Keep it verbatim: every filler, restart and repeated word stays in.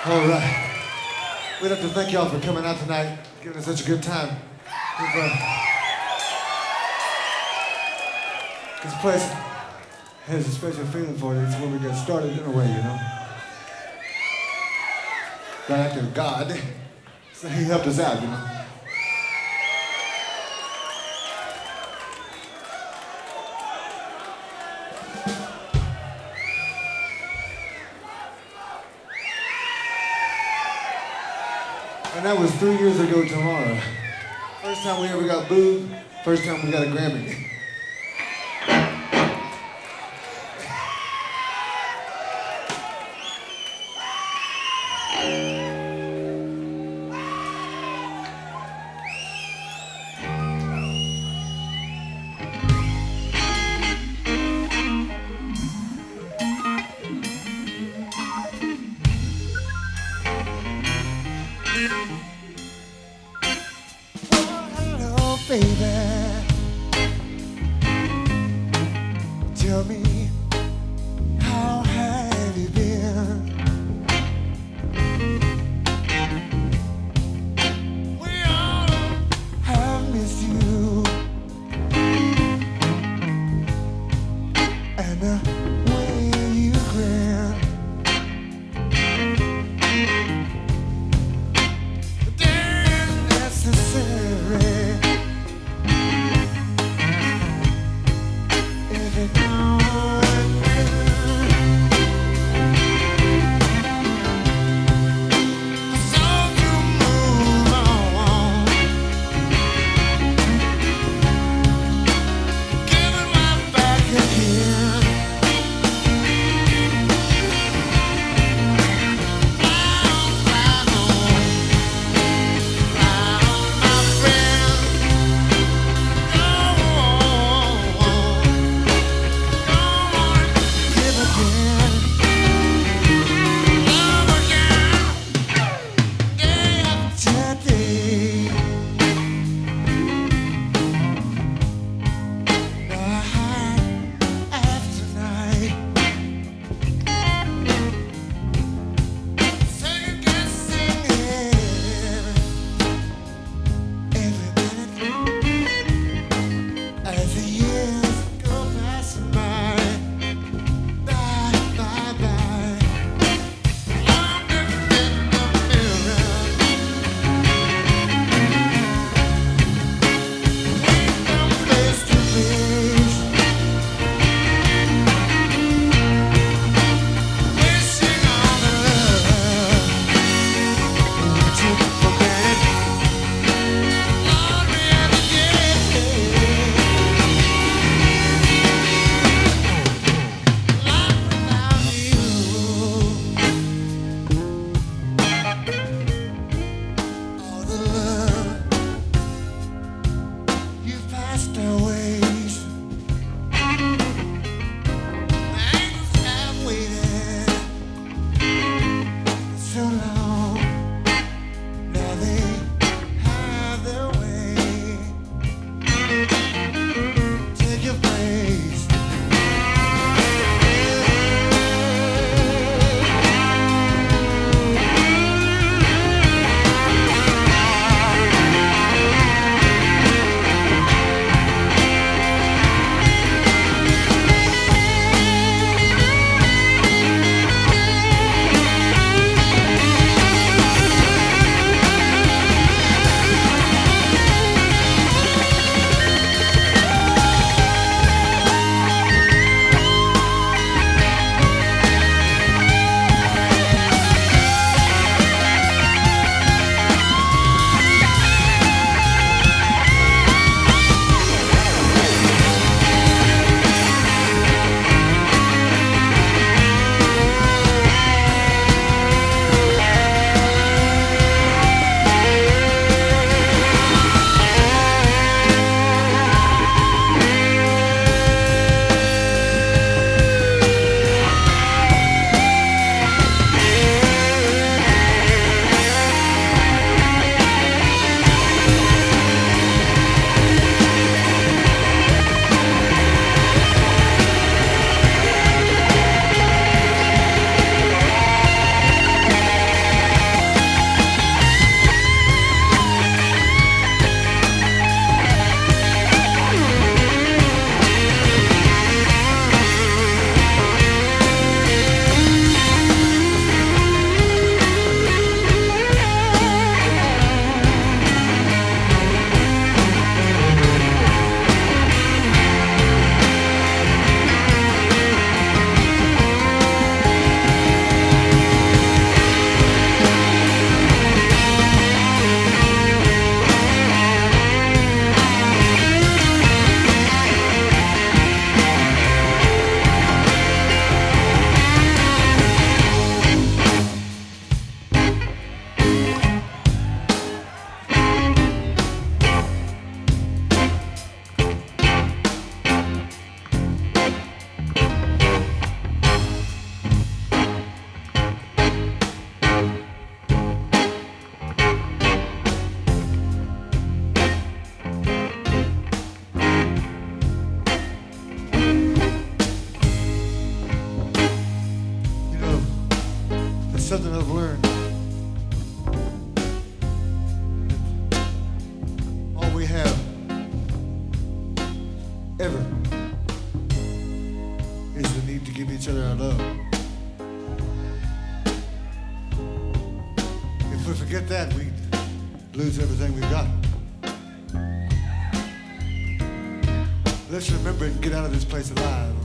All right. We'd like to thank y'all for coming out tonight, giving us such a good time. We've, uh, this place has a special feeling for it. It's when we get started in a way, you know. Right after God, so he helped us out, you know. And that was three years ago tomorrow. First time we ever got booed, first time we got a Grammy. Baby, tell me, how have you been? We all have missed you, and the way you grin. But it's necessary that I've learned. All we have ever is the need to give each other our love. If we forget that, we lose everything we've got. Let's remember it and get out of this place alive.